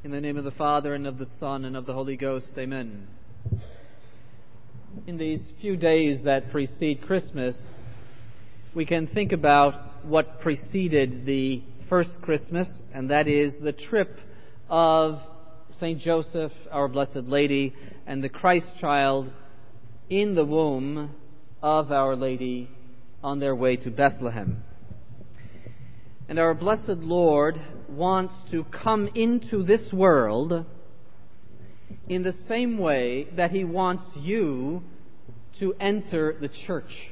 In the name of the Father, and of the Son, and of the Holy Ghost, amen. In these few days that precede Christmas, we can think about what preceded the first Christmas, and that is the trip of St. Joseph, our Blessed Lady, and the Christ child in the womb of Our Lady on their way to Bethlehem. And our blessed Lord wants to come into this world in the same way that He wants you to enter the church.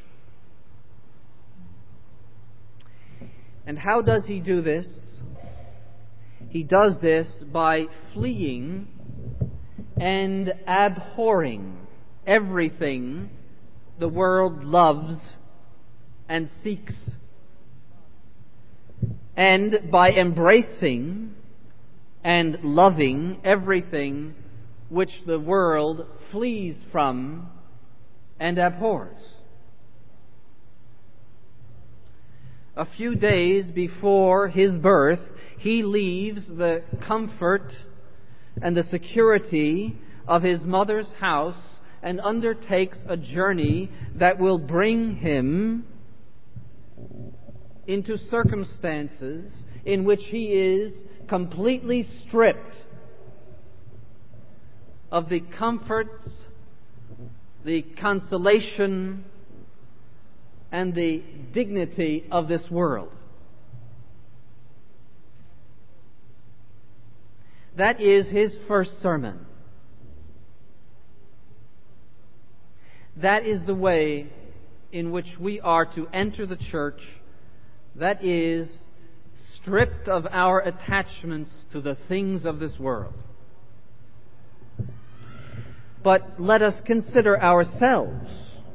And how does He do this? He does this by fleeing and abhorring everything the world loves and seeks, and by embracing and loving everything which the world flees from and abhors. A few days before His birth, He leaves the comfort and the security of His mother's house and undertakes a journey that will bring Him into circumstances in which He is completely stripped of the comforts, the consolation, and the dignity of this world. That is His first sermon. That is the way in which we are to enter the church. That is, stripped of our attachments to the things of this world. But let us consider ourselves.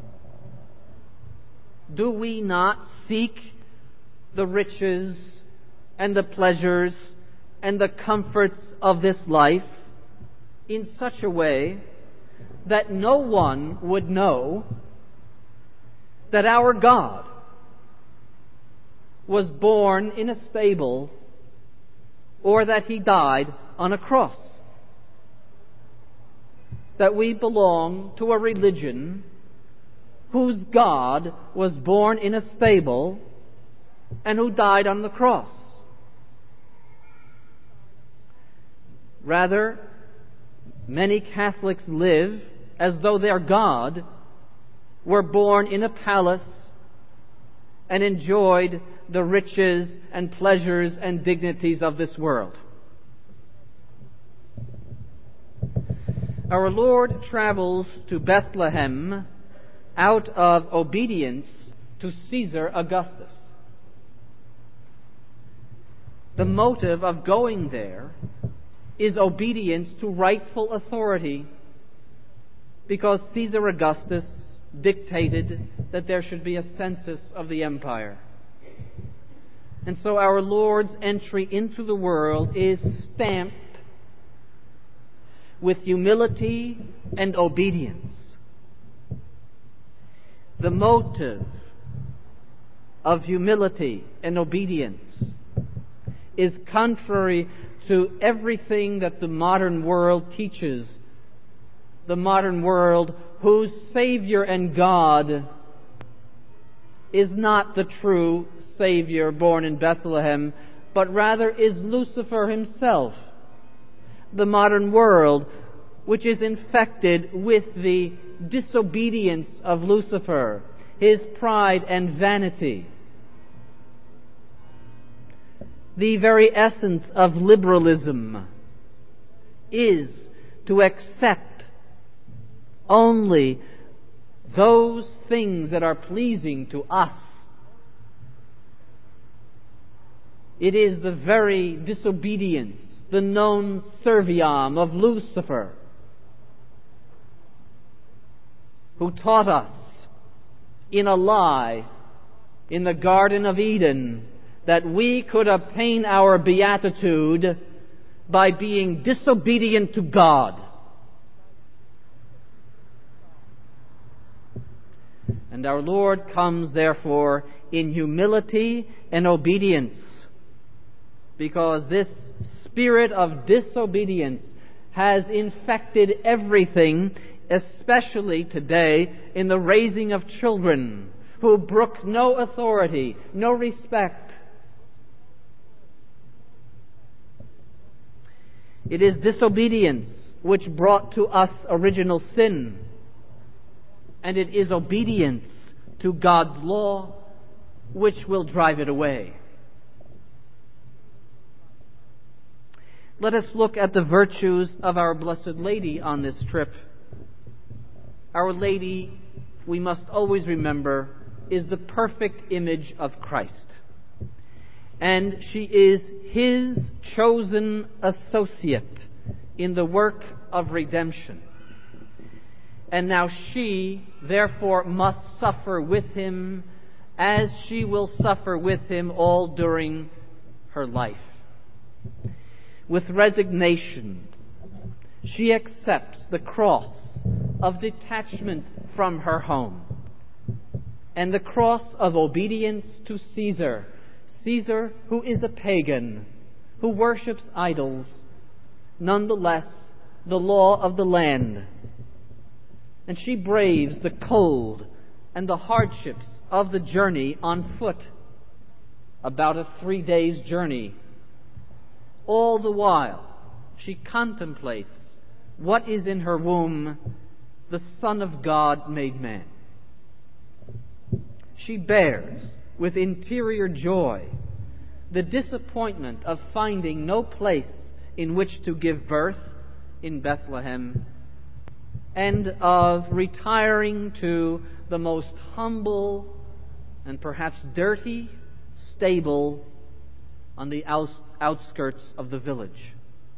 Do we not seek the riches and the pleasures and the comforts of this life in such a way that no one would know that our God was born in a stable or that He died on a cross? That we belong to a religion whose God was born in a stable and who died on the cross. Rather, many Catholics live as though their God were born in a palace and enjoyed the riches and pleasures and dignities of this world. Our Lord travels to Bethlehem out of obedience to Caesar Augustus. The motive of going there is obedience to rightful authority, because Caesar Augustus dictated that there should be a census of the empire. And so our Lord's entry into the world is stamped with humility and obedience. The motive of humility and obedience is contrary to everything that the modern world teaches. The modern world, whose Savior and God is not the true Savior born in Bethlehem, but rather is Lucifer himself. The modern world, which is infected with the disobedience of Lucifer, his pride and vanity. The very essence of liberalism is to accept only those things that are pleasing to us. It is the very disobedience, the non serviam of Lucifer, who taught us in a lie in the Garden of Eden that we could obtain our beatitude by being disobedient to God. And our Lord comes, therefore, in humility and obedience, because this spirit of disobedience has infected everything, especially today in the raising of children who brook no authority, no respect. It is disobedience which brought to us original sin, and it is obedience to God's law which will drive it away. Let us look at the virtues of our Blessed Lady on this trip. Our Lady, we must always remember, is the perfect image of Christ. And she is His chosen associate in the work of redemption. And now she, therefore, must suffer with Him as she will suffer with Him all during her life. With resignation, she accepts the cross of detachment from her home and the cross of obedience to Caesar, Caesar who is a pagan, who worships idols, nonetheless the law of the land. And she braves the cold and the hardships of the journey on foot, about a 3 days' journey. All the while, she contemplates what is in her womb, the Son of God made man. She bears with interior joy the disappointment of finding no place in which to give birth in Bethlehem, and of retiring to the most humble and perhaps dirty stable on the outskirts of the village.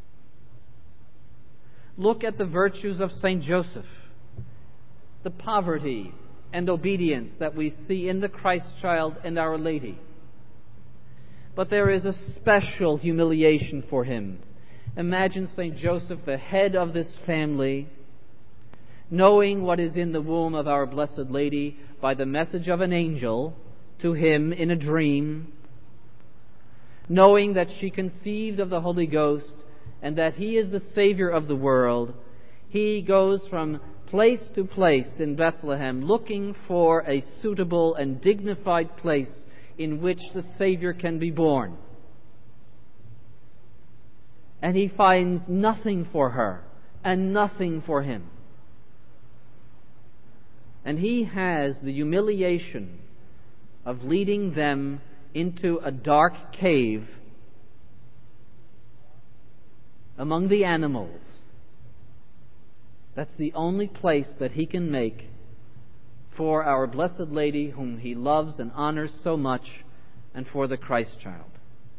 Look at the virtues of Saint Joseph, the poverty and obedience that we see in the Christ child and Our Lady. But there is a special humiliation for him. Imagine Saint Joseph, the head of this family, knowing what is in the womb of our Blessed Lady by the message of an angel to him in a dream, knowing that she conceived of the Holy Ghost and that He is the Savior of the world. He goes from place to place in Bethlehem looking for a suitable and dignified place in which the Savior can be born. And he finds nothing for her and nothing for him. And he has the humiliation of leading them into a dark cave among the animals. That's the only place that he can make for our Blessed Lady, whom he loves and honors so much, and for the Christ child.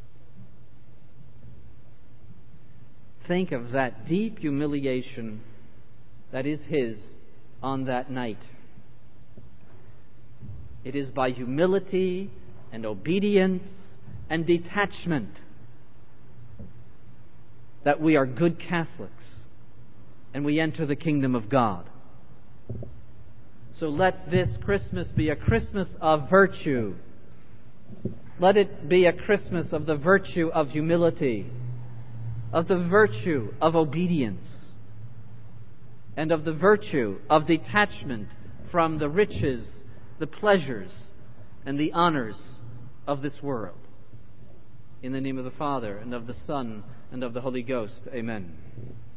Think of that deep humiliation that is his on that night. It is by humility and obedience and detachment that we are good Catholics and we enter the kingdom of God. So let this Christmas be a Christmas of virtue. Let it be a Christmas of the virtue of humility, of the virtue of obedience, and of the virtue of detachment from the riches, the pleasures, and the honors of this world. In the name of the Father, and of the Son, and of the Holy Ghost. Amen.